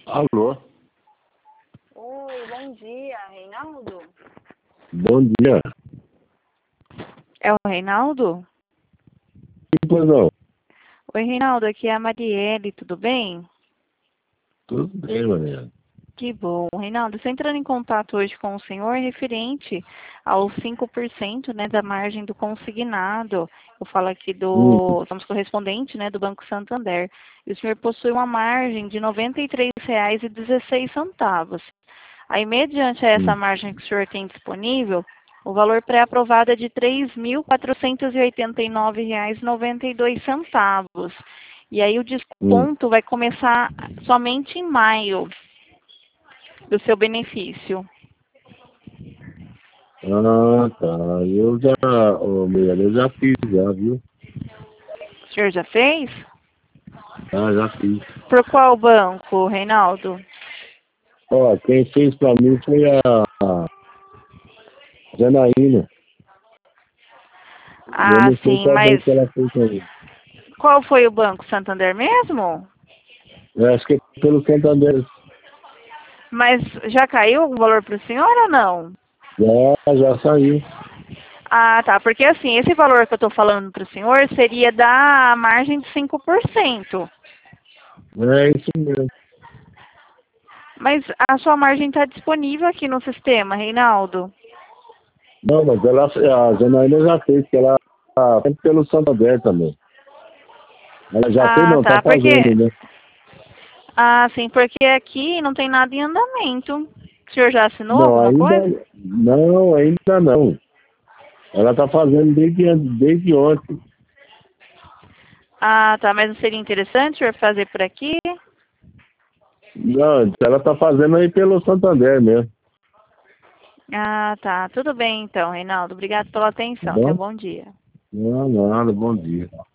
Alô? Oi, bom dia, Reinaldo? Bom dia. É o Reinaldo? Pois não. Oi, Reinaldo, aqui é a Marielle, tudo bem? Tudo bem, Maria. Que bom. Reinaldo, estou entrando em contato hoje com o senhor referente aos 5%, né, da margem do consignado. Eu falo aqui somos correspondente, né, do Banco Santander. E o senhor possui uma margem de R$ 93,16. Aí, mediante essa margem que o senhor tem disponível, o valor pré-aprovado é de R$ 3.489,92. E aí o desconto vai começar somente em maio do seu benefício. Ah, tá. Eu já fiz, já, viu? O senhor já fez? Ah, já fiz. Por qual banco, Reinaldo? Ó, quem fez pra mim foi a Janaína. Eu Ah, não sei sim, qual mas banco ela fez pra mim. qual foi o banco? Santander mesmo? Eu acho que é pelo Santander. Mas já caiu o valor para o senhor ou não? Já saiu. Ah, tá. Porque assim, esse valor que eu estou falando para o senhor seria da margem de 5%. É isso mesmo. Mas a sua margem está disponível aqui no sistema, Reinaldo. Não, mas a Janaína já fez, que ela fez pelo Santander também. Ela já fez, Ah, não, tá tá. fazendo, né? Ah, sim, porque aqui não tem nada em andamento. O senhor já assinou Não, alguma coisa? ainda não. Ela tá fazendo desde ontem. Ah, tá. Mas não seria interessante o senhor fazer por aqui? Não, ela tá fazendo aí pelo Santander mesmo. Ah, tá. Tudo bem então, Reinaldo. Obrigado pela Tá atenção. Tenha um bom? bom dia. Não, nada, bom dia.